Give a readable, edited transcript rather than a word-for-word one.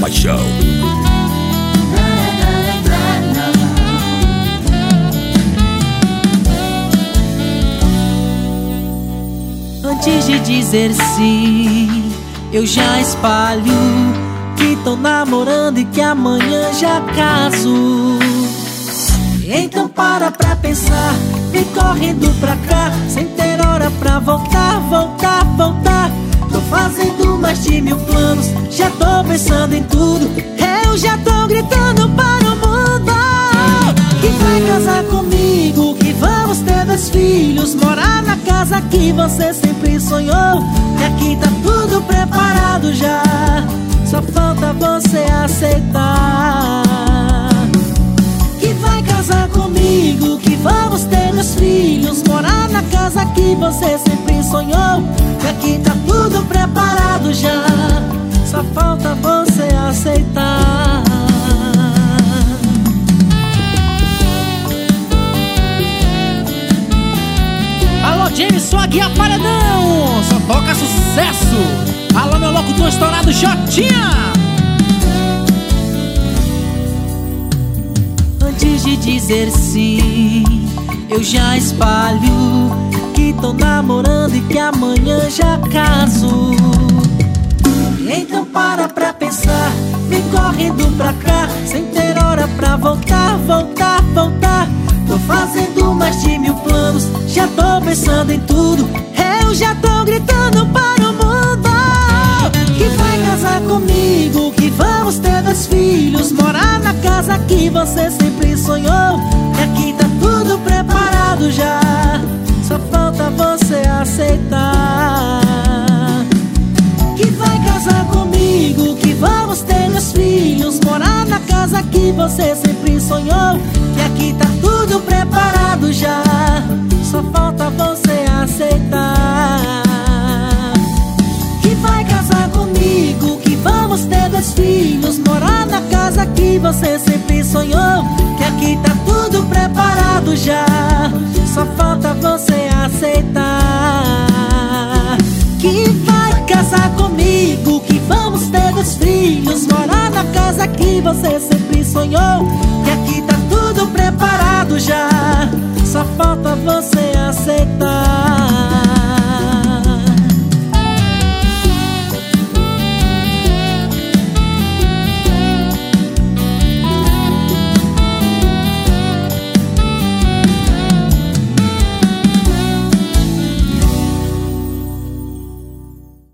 Paixão. Antes de dizer sim, eu já espalho que tô namorando e que amanhã já caso. Então para pra pensar, vem correndo pra cá, sem ter hora pra voltar, voltar, voltar. Tô fazendo mais de 1000 planos, já tô pensando em tudo. Eu já tô gritando para o mundo que vai casar comigo, que vamos ter 2 filhos, morar na casa que você sempre sonhou. E aqui tá tudo preparado já, só falta você aceitar. Que vai casar comigo, que vamos ter 2 filhos, morar na casa que você sempre sonhou. E aqui tá tudo preparado já, só falta você aceitar. Alô, James, sua guia paredão, só toca sucesso. Alô, meu locutor estourado, Jotinha. Antes de dizer sim, eu já espalho que tô namorando e que amanhã já caso. Então para pra pensar, vem correndo pra cá, sem ter hora pra voltar, voltar, voltar. Tô fazendo mais de 1000 planos, já tô pensando em tudo. Eu já tô gritando para o mundo que vai casar comigo, que vamos ter 2 filhos, morar na casa que você sempre sonhou. E aqui tá tudo preparado já, só falta você aceitar. Que vai casar comigo, que vamos ter 2 filhos, morar na casa que você sempre sonhou. E aqui tá tudo preparado já, só falta você aceitar. Que vai casar comigo, que vamos ter 2 filhos, morar na casa que você sempre sonhou. Que aqui tá tudo preparado já, só falta você aceitar. Que vai casar comigo, que vamos ter 2 filhos, morar na casa que você sempre sonhou. Que aqui tá tudo preparado já, só falta você aceitar.